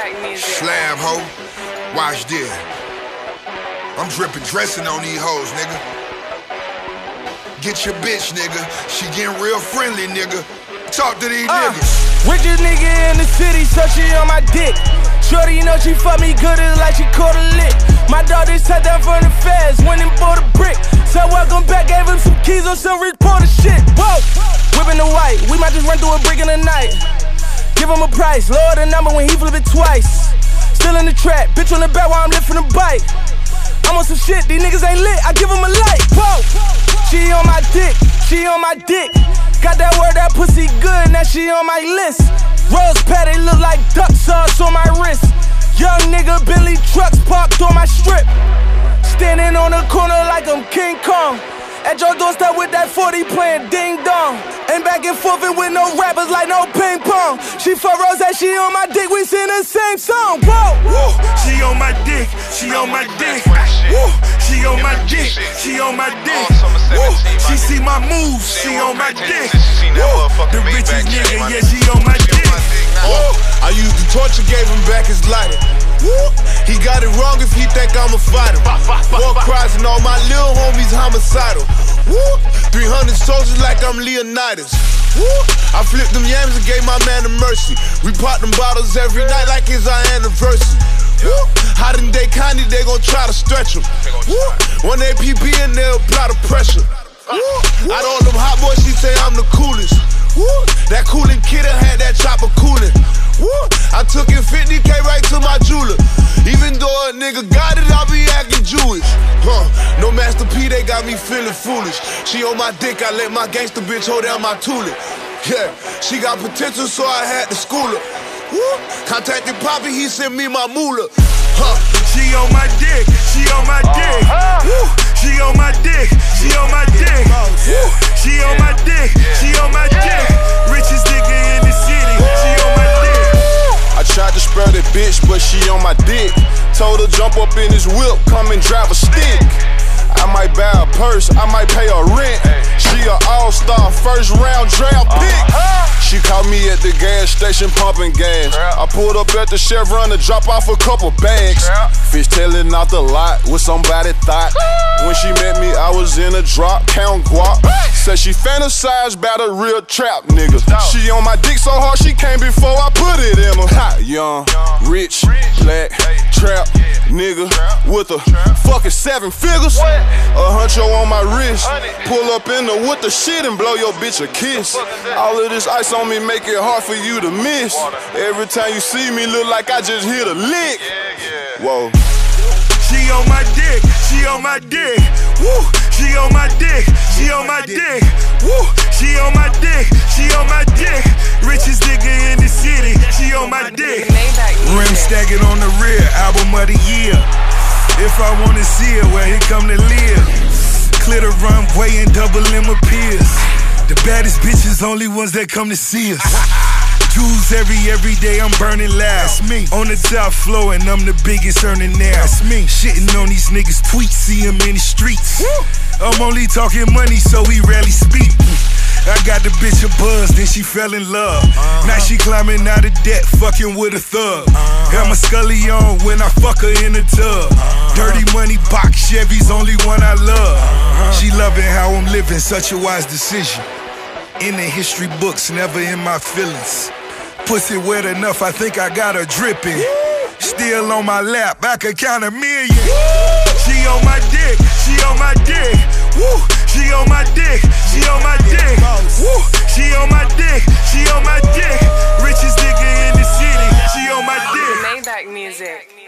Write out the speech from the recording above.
Slam, ho. Watch this. I'm dripping dressing on these hoes, nigga. Get your bitch, nigga. She getting real friendly, nigga. Talk to these niggas. Richest nigga in the city, so she on my dick. Shorty, you know she fuck me good, it's like she caught a lick. My dog just touched down from the feds, went and bought a brick. So welcome back, gave him some keys on some rich porter shit. Whoa, whipping the white, we might just run through a brick in the night. Give him a price, lower the number when he flip it twice. Still in the trap, bitch on the back while I'm lifting the bike. I'm on some shit, these niggas ain't lit, I give him a light. Whoa, she on my dick, she on my dick. Got that word, that pussy good, now she on my list. Rose patty look like duck sauce on my wrist. Young nigga, Bentley trucks parked on my strip. Standing on the corner like I'm King Kong. At your doorstep with that 40 playing ding dong. Ain't back and forth with no rappers like no ping pong. She for Rose, she on my dick, we sing the same song. Whoa, woo. She on my dick, she on my dick. Woo. She on my dick, she on my dick. Woo. She see my moves, she on my dick. Woo. The richest nigga, yeah, she on my dick. I used the torture, gave him back his lighter. He got it wrong if he think I'm a fighter. War cries and all my little homies homicidal. 300 soldiers like I'm Leonidas. I flipped them yams and gave my man a mercy. We pop them bottles every night like it's our anniversary. Hot in Day County, they gon' try to stretch them. One APB and they'll apply the pressure. Out all them hot boys, she say I'm the coolest. That coolin' kid had that chopper coolin'. I took it 50K right to my jeweler. Even though a nigga got it, I be acting Jewish. No Master P, they got me feeling foolish. She on my dick, I let my gangster bitch hold down my tulip. Yeah, she got potential, so I had to school her. Contacted Poppy, he sent me my moolah. She on my dick, she on my dick. She on my dick, she on my dick. She on my dick, she on my dick. Richest nigga in the city, she on my dick. I tried to spare that bitch, but she on my dick. Told her jump up in his whip, come and drive a stick. I might buy a purse, I might pay her rent. She a all-star, first round draft pick. She caught me at the gas station pumping gas. I pulled up at the Chevron to drop off a couple bags. Fishtailing out the lot, what somebody thought. When she met me, I was in a drop, count guap. Said she fantasized about a real trap nigga. She on my dick so hard she came before I put it in her. Young, rich, black, trap nigga with a fucking 7 figures. A huncho on my wrist. Pull up in the with the shit and blow your bitch a kiss. All of this ice on me make it hard for you to miss. Every time you see me look like I just hit a lick. Whoa. She on my dick, she on my dick. Woo. She on my dick, she on my dick. Woo. She on my dick, she on my dick. Richest nigga in the city, she on my dick. Rim stacking on the rear, album of the year. If I wanna see her, well, here come the live. Clear the runway and double in my peers. The baddest bitches, only ones that come to see us. Jewels every day, I'm burning loud. That's me. On the top floor, and I'm the biggest earning now. That's me. Shitting on these niggas' tweets, see them in the streets. I'm only talking money, so we rarely speak. I got the bitch a buzz, then she fell in love. Now she climbing out of debt, fucking with a thug. Got my Scully on when I fuck her in the tub. Dirty money, box Chevy's only one I love. She loving how I'm living, such a wise decision. In the history books, never in my feelings. Pussy wet enough, I think I got her dripping. Still on my lap, I could count a million. She on my dick, she on my dick. Woo. She on my dick, she on my dick. Woo. She on my dick, she on my dick. Richest nigga in the city, she on my dick. Maybach music.